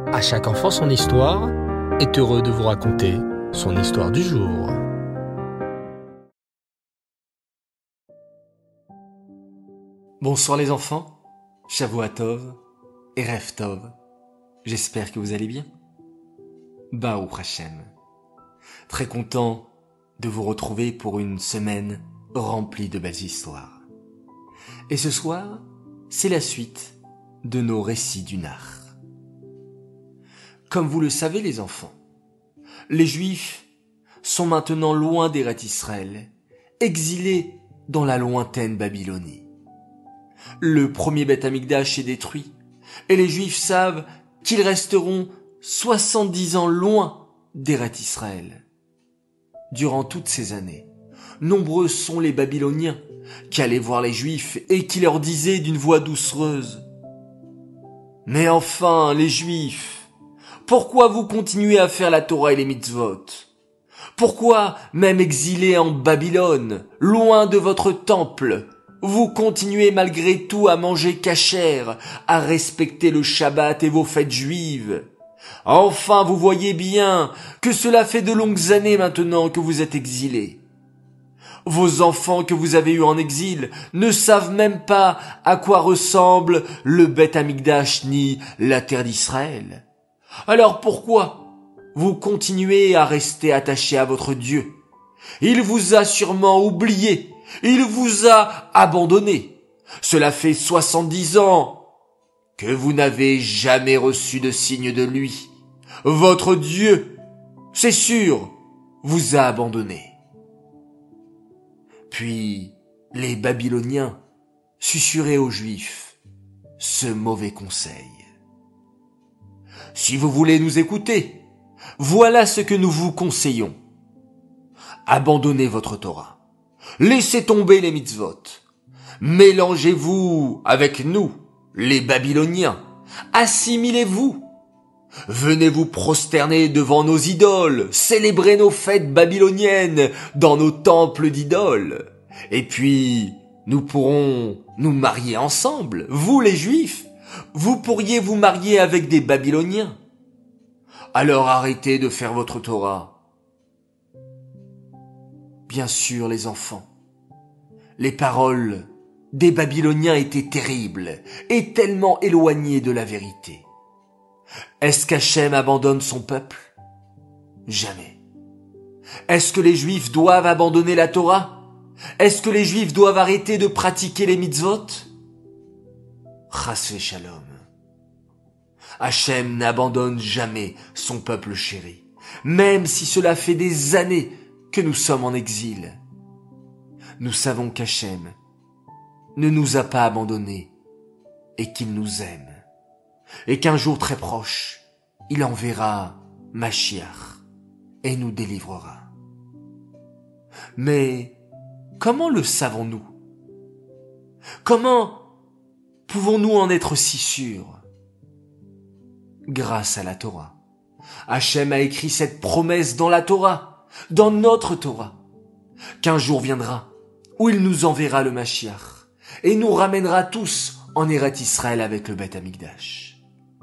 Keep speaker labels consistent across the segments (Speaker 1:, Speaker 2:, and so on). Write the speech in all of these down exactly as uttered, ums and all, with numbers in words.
Speaker 1: À chaque enfant son histoire est heureux de vous raconter son histoire du jour.
Speaker 2: Bonsoir les enfants, Shavua Tov et Rev Tov. J'espère que vous allez bien. Baou Hashem. Très content de vous retrouver pour une semaine remplie de belles histoires. Et ce soir, c'est la suite de nos récits du Nar. Comme vous le savez les enfants, les Juifs sont maintenant loin d'Eretz Israël, exilés dans la lointaine Babylonie. Le premier Beth Amikdash est détruit, et les Juifs savent qu'ils resteront soixante-dix ans loin d'Eretz Israël. Durant toutes ces années, nombreux sont les Babyloniens qui allaient voir les Juifs et qui leur disaient d'une voix doucereuse: « Mais enfin, les Juifs, pourquoi vous continuez à faire la Torah et les mitzvot? Pourquoi, même exilés en Babylone, loin de votre temple, vous continuez malgré tout à manger cachère, à respecter le Shabbat et vos fêtes juives? Enfin, vous voyez bien que cela fait de longues années maintenant que vous êtes exilés. Vos enfants que vous avez eus en exil ne savent même pas à quoi ressemble le Beth Amikdash ni la terre d'Israël. Alors pourquoi vous continuez à rester attachés à votre Dieu? Il vous a sûrement oublié, il vous a abandonné. Cela fait soixante-dix ans que vous n'avez jamais reçu de signe de lui. Votre Dieu, c'est sûr, vous a abandonné. Puis les Babyloniens susurraient aux Juifs ce mauvais conseil. Si vous voulez nous écouter, voilà ce que nous vous conseillons. Abandonnez votre Torah. Laissez tomber les mitzvot. Mélangez-vous avec nous, les Babyloniens. Assimilez-vous. Venez vous prosterner devant nos idoles, célébrer nos fêtes babyloniennes dans nos temples d'idoles. Et puis, nous pourrons nous marier ensemble, vous les Juifs. Vous pourriez vous marier avec des Babyloniens. Alors arrêtez de faire votre Torah. Bien sûr, les enfants, les paroles des Babyloniens étaient terribles et tellement éloignées de la vérité. Est-ce qu'Hachem abandonne son peuple? Jamais. Est-ce que les Juifs doivent abandonner la Torah? Est-ce que les Juifs doivent arrêter de pratiquer les mitzvot? Chas v'shalom. Hachem n'abandonne jamais son peuple chéri, même si cela fait des années que nous sommes en exil. Nous savons qu'Hachem ne nous a pas abandonnés et qu'il nous aime, et qu'un jour très proche, il enverra Mashiach et nous délivrera. Mais comment le savons-nous? Comment pouvons-nous en être si sûrs? Grâce à la Torah. Hachem a écrit cette promesse dans la Torah, dans notre Torah, qu'un jour viendra où il nous enverra le Mashiach et nous ramènera tous en Eretz Israël avec le Beth Amikdash.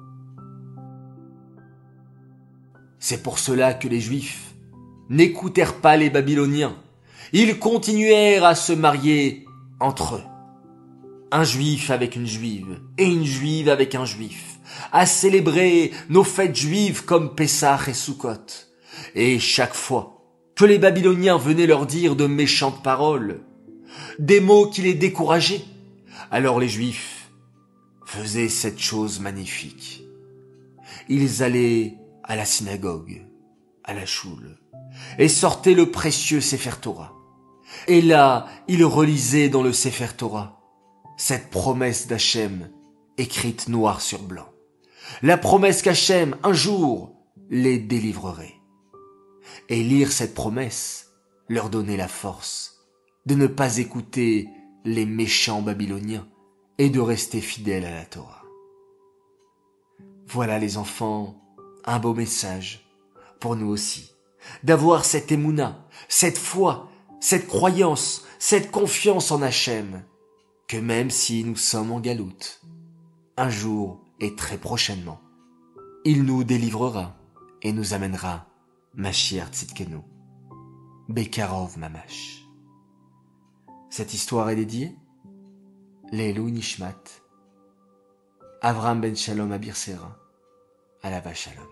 Speaker 2: C'est pour cela que les Juifs n'écoutèrent pas les Babyloniens. Ils continuèrent à se marier entre eux. Un Juif avec une Juive et une Juive avec un Juif, à célébrer nos fêtes juives comme Pessah et Sukkot. Et chaque fois que les Babyloniens venaient leur dire de méchantes paroles, des mots qui les décourageaient, alors les Juifs faisaient cette chose magnifique. Ils allaient à la synagogue, à la choule, et sortaient le précieux Sefer Torah. Et là, ils relisaient dans le Sefer Torah cette promesse d'Hachem écrite noir sur blanc. La promesse qu'Hachem, un jour, les délivrerait. Et lire cette promesse leur donnait la force de ne pas écouter les méchants Babyloniens et de rester fidèles à la Torah. Voilà les enfants, un beau message pour nous aussi, d'avoir cette émouna, cette foi, cette croyance, cette confiance en Hachem, que même si nous sommes en galoute, un jour et très prochainement, Il nous délivrera et nous amènera Mashiach Tzidkenu. Bekarov Mamash. Cette histoire est dédiée Leilou Nishmat Avram ben Shalom Abirsera Alava Shalom.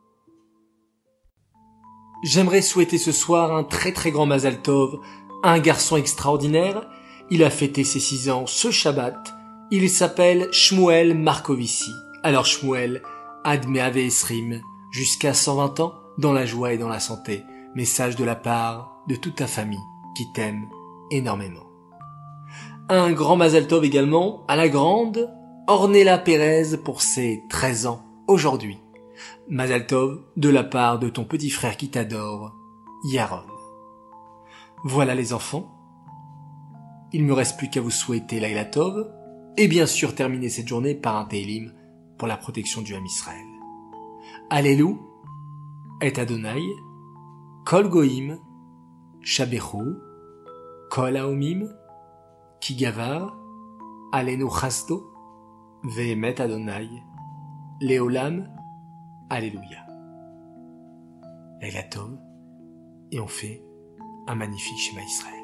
Speaker 2: J'aimerais souhaiter ce soir un très très grand Mazal Tov à un garçon extraordinaire. Il a fêté ses six ans ce Shabbat. Il s'appelle Shmuel Marcovici. Alors Shmuel, Ad Me'ave Esrim, jusqu'à cent vingt ans, dans la joie et dans la santé. Message de la part de toute ta famille qui t'aime énormément. Un grand Mazal Tov également à la grande Ornella Pérez pour ses treize ans aujourd'hui. Mazal Tov de la part de ton petit frère qui t'adore, Yaron. Voilà les enfants. Il me reste plus qu'à vous souhaiter Laila Tov et bien sûr terminer cette journée par un Tehillim pour la protection du Ham Israël. Allélu et Adonai, Kol Goïm, Shabechu, Kol Haomim, Ki Gavar, Alenu Chasdo, Vehemet Adonai, Leolam, Alléluia. Laila Tov, et on fait un magnifique Shema Israël.